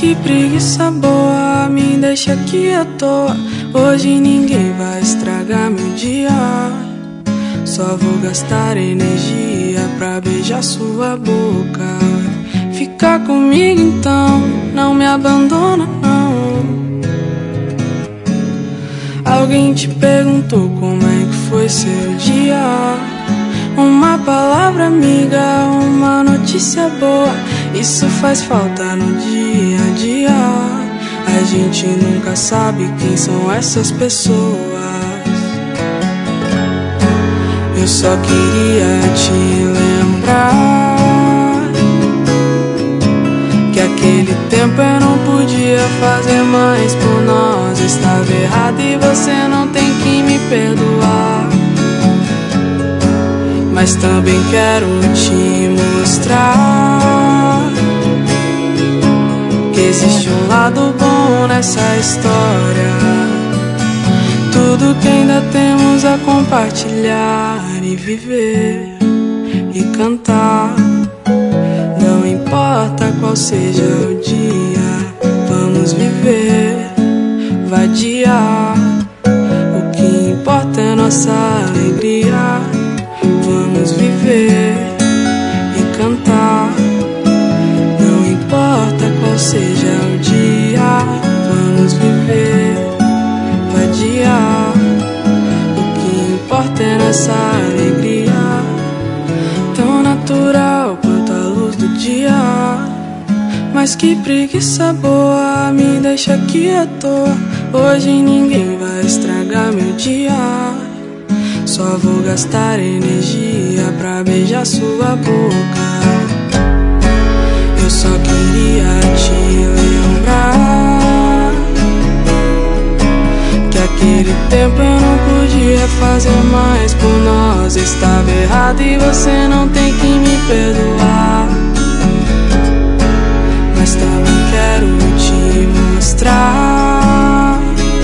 que preguiça boa, me deixa aqui à toa. Hoje ninguém vai estragar meu dia. Só vou gastar energia pra beijar sua boca. Fica comigo então, não me abandona não. Alguém te perguntou como é que foi seu dia? Uma palavra amiga, uma notícia boa, isso faz falta no dia a dia. A gente nunca sabe quem são essas pessoas. Eu só queria te lembrar que aquele tempo eu não podia fazer mais por nós. Estava errado e você não tem que me perdoar. Mas também quero te mostrar que existe um lado bom nessa história. Tudo que ainda temos a compartilhar e viver e cantar. Não importa qual seja o dia, vamos viver, vadiar. O que importa é nossa alegria. Vamos viver e cantar. Não importa qual seja o dia, vamos viver, vadiar. O que importa é nossa alegria, tão natural quanto a luz do dia. Mas que preguiça boa, me deixa aqui à toa. Hoje ninguém vai estragar meu dia. Só vou gastar energia pra beijar sua boca. Eu só queria te lembrar que aquele tempo eu não podia fazer mais por nós. Estava errado e você não tem que me perdoar. Mas também quero te mostrar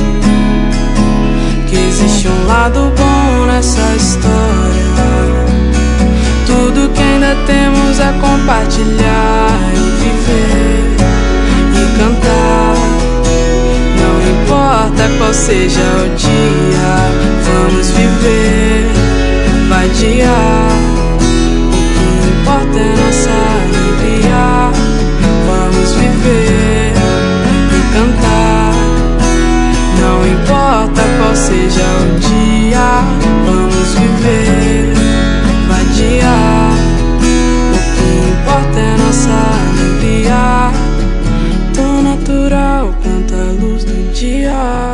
que existe um lado bom nessa história. Tudo que ainda temos a compartilhar e viver e cantar. Não importa qual seja o dia, vamos viver, vadiar. O que importa é nossa alegria. Vamos viver e cantar. Não importa qual seja o dia, vamos viver, vadiar. O que importa é nossa alegria, tão natural quanto a luz do dia.